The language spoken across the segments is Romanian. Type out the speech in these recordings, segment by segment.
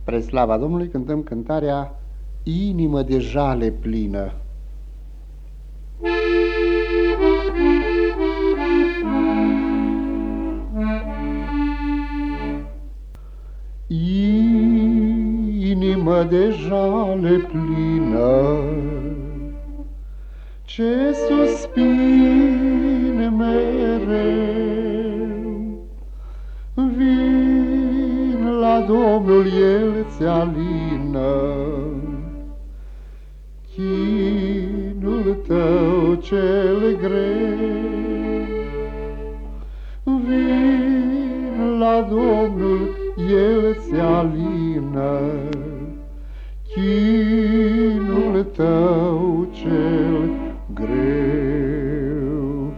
Spre slava Domnului cântăm cântarea Inimă de jale plină. Inimă de jale plină, ce suspine mereu, vin la Domnul, El ți alină chinul tău cel greu. Vin la Domnul, El ți alină chinul tău cel greu.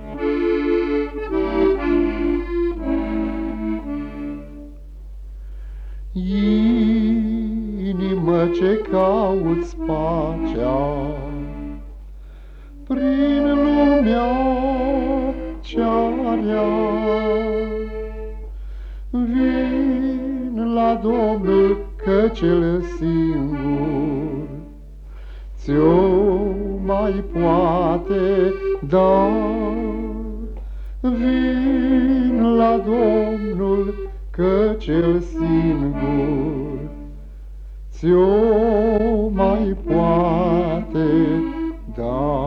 Inimă ce cauți pacea prin lumea cea rea, vin la Domnul, că cel singur ți-o mai poate da. Vin la Domnul, că cel singur ți-o mai poate da.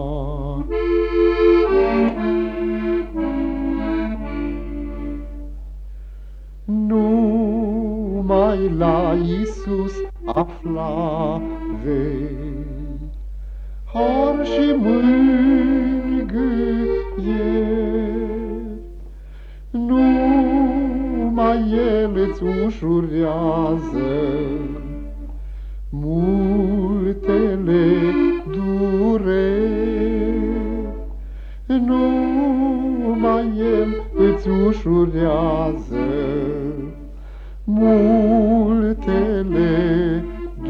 Numai la Iisus afla vei har și mângâieri. Numai El îți ușurează multele dureri. Numai El îți ușurează multele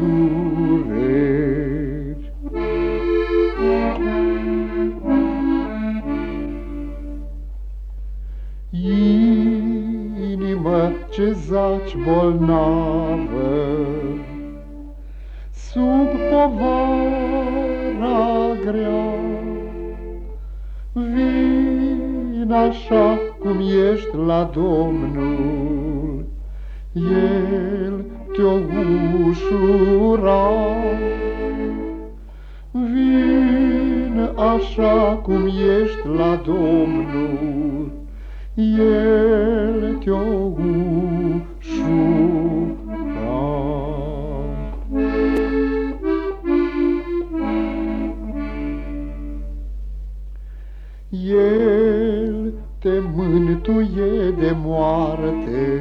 dureri. Inimă ce zaci bolnavă sub povara grea, vin așa cum ești la Domnul, El te-o ușura. Vin așa cum ești la Domnul, El te-o ușura. El te mântuie de moarte,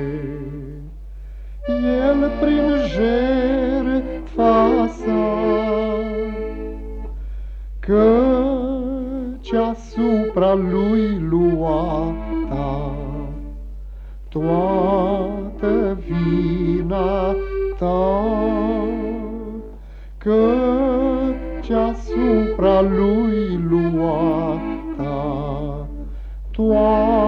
El prin jertfa sa, căci asupra Lui lua ta toată vina ta, căci asupra Lui lua ta toată